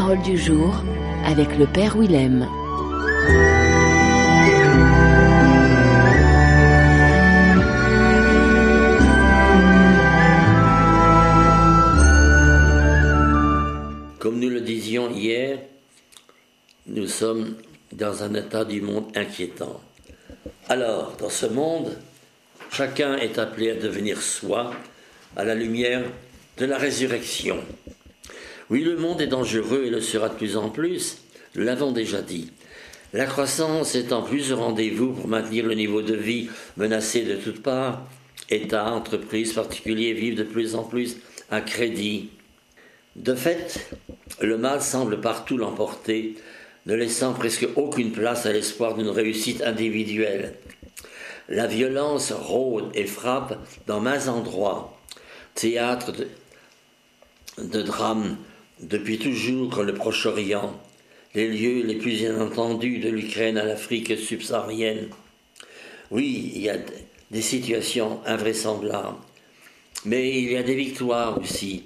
Parole du jour avec le Père Willem. Comme nous le disions hier, nous sommes dans un état du monde inquiétant. Alors, dans ce monde, chacun est appelé à devenir soi à la lumière de la résurrection. Oui, le monde est dangereux et le sera de plus en plus, nous l'avons déjà dit. La croissance étant plus au rendez-vous pour maintenir le niveau de vie menacé de toutes parts, États, entreprises, particuliers vivent de plus en plus à crédit. De fait, le mal semble partout l'emporter, ne laissant presque aucune place à l'espoir d'une réussite individuelle. La violence rôde et frappe dans maints endroits, théâtre de drames depuis toujours comme le Proche-Orient, les lieux les plus inattendus de l'Ukraine à l'Afrique subsaharienne. Oui, il y a des situations invraisemblables, mais il y a des victoires aussi.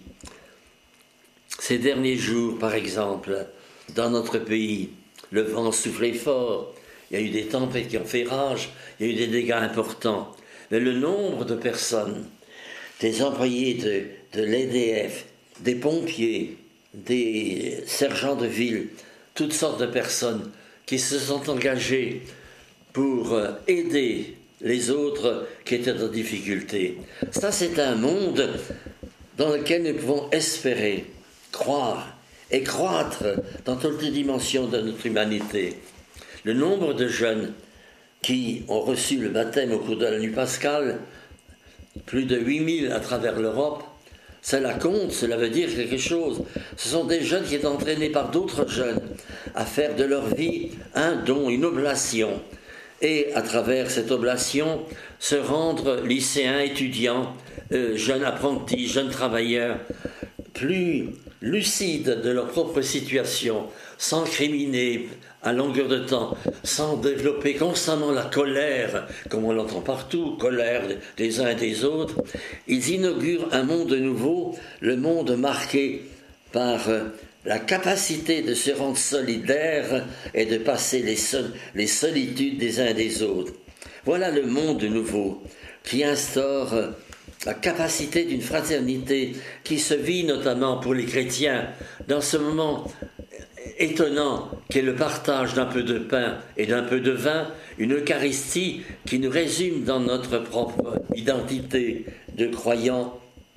Ces derniers jours, par exemple, dans notre pays, le vent soufflait fort, il y a eu des tempêtes qui ont fait rage, il y a eu des dégâts importants. Mais le nombre de personnes, des employés de l'EDF, des pompiers, des sergents de ville, toutes sortes de personnes qui se sont engagées pour aider les autres qui étaient en difficulté. Ça, c'est un monde dans lequel nous pouvons espérer, croire et croître dans toutes les dimensions de notre humanité. Le nombre de jeunes qui ont reçu le baptême au cours de la nuit pascale, plus de 8000 à travers l'Europe, cela compte, cela veut dire quelque chose. Ce sont des jeunes qui sont entraînés par d'autres jeunes à faire de leur vie un don, une oblation. Et à travers cette oblation, se rendre lycéens, étudiants, jeunes apprentis, jeunes travailleurs, plus lucides de leur propre situation, sans criminer à longueur de temps, sans développer constamment la colère, comme on l'entend partout, colère des uns et des autres. Ils inaugurent un monde nouveau, le monde marqué par la capacité de se rendre solidaire et de passer les solitudes des uns et des autres. Voilà le monde nouveau qui instaure la capacité d'une fraternité qui se vit notamment pour les chrétiens dans ce moment étonnant qu'est le partage d'un peu de pain et d'un peu de vin, une Eucharistie qui nous résume dans notre propre identité de croyants,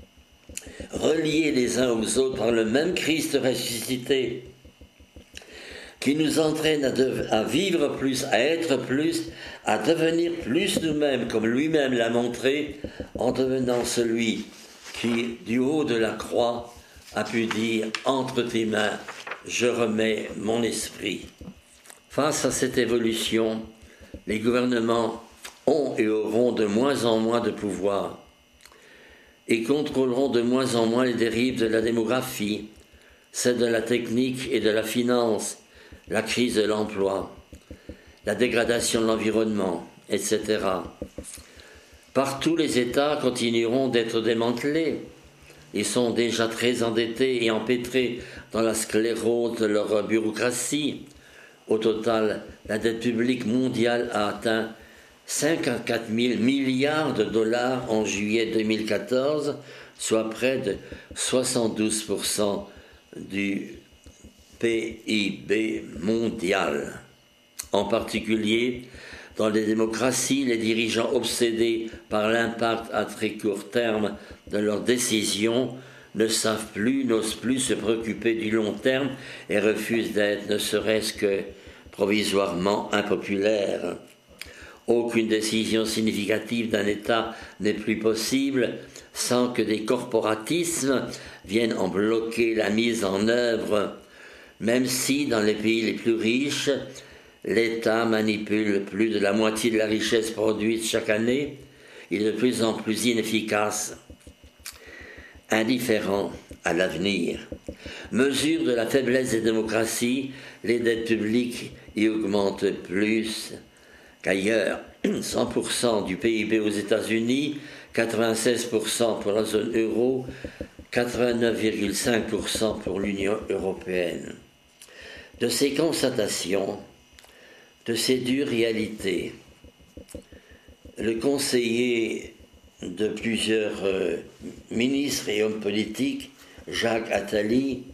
reliés les uns aux autres par le même Christ ressuscité, qui nous entraîne à vivre plus, à être plus, à devenir plus nous-mêmes, comme lui-même l'a montré, en devenant celui qui, du haut de la croix, a pu dire « Entre tes mains, je remets mon esprit ». Face à cette évolution, les gouvernements ont et auront de moins en moins de pouvoir et contrôleront de moins en moins les dérives de la démographie, celles de la technique et de la finance, la crise de l'emploi, la dégradation de l'environnement, etc. Partout, les États continueront d'être démantelés. Ils sont déjà très endettés et empêtrés dans la sclérose de leur bureaucratie. Au total, la dette publique mondiale a atteint 54 000 milliards de dollars en juillet 2014, soit près de 72% du PIB mondial. En particulier, dans les démocraties, les dirigeants obsédés par l'impact à très court terme de leurs décisions ne savent plus, n'osent plus se préoccuper du long terme et refusent d'être, ne serait-ce que provisoirement, impopulaires. Aucune décision significative d'un État n'est plus possible sans que des corporatismes viennent en bloquer la mise en œuvre, même si dans les pays les plus riches, l'État manipule plus de la moitié de la richesse produite chaque année. Il est de plus en plus inefficace, indifférent à l'avenir. Mesure de la faiblesse des démocraties, les dettes publiques y augmentent plus qu'ailleurs. 100% du PIB aux États-Unis, 96% pour la zone euro, 89,5% pour l'Union européenne. de ces constatations, de ces dures réalités, le conseiller de plusieurs ministres et hommes politiques, Jacques Attali,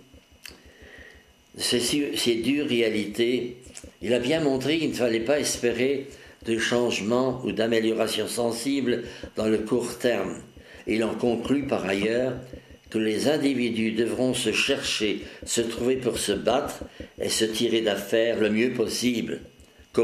ces dures réalités, il a bien montré qu'il ne fallait pas espérer de changements ou d'améliorations sensibles dans le court terme. Il en conclut par ailleurs que les individus devront se chercher, se trouver pour se battre et se tirer d'affaire le mieux possible. Comment ?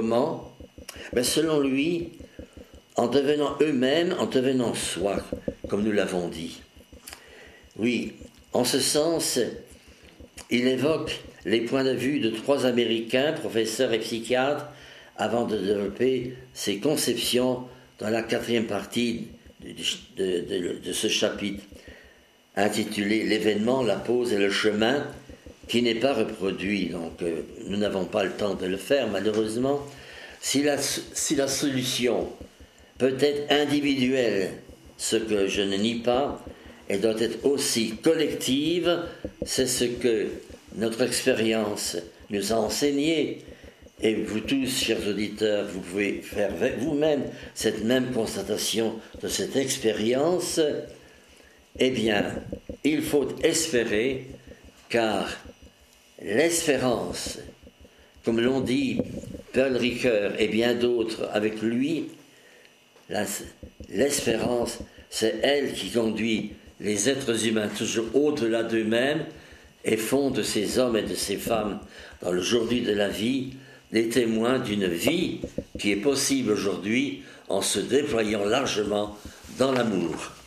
Selon lui, en devenant eux-mêmes, en devenant soi, comme nous l'avons dit. Oui, en ce sens, il évoque les points de vue de 3 Américains, professeurs et psychiatres, avant de développer ses conceptions dans la 4e partie de ce chapitre, intitulé « L'événement, la pause et le chemin », qui n'est pas reproduit, donc nous n'avons pas le temps de le faire malheureusement. Si la solution peut être individuelle, ce que je ne nie pas, elle doit être aussi collective, c'est ce que notre expérience nous a enseigné. Et vous tous, chers auditeurs, vous pouvez faire vous-même cette même constatation de cette expérience. Eh bien, il faut espérer, car l'espérance, comme l'ont dit Paul Ricoeur et bien d'autres avec lui, l'espérance, c'est elle qui conduit les êtres humains toujours au-delà d'eux-mêmes et font de ces hommes et de ces femmes, dans le jour-j de la vie, les témoins d'une vie qui est possible aujourd'hui en se déployant largement dans l'amour.